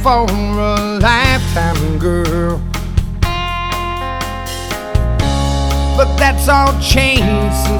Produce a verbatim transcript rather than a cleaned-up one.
for a lifetime, girl. But that's all changed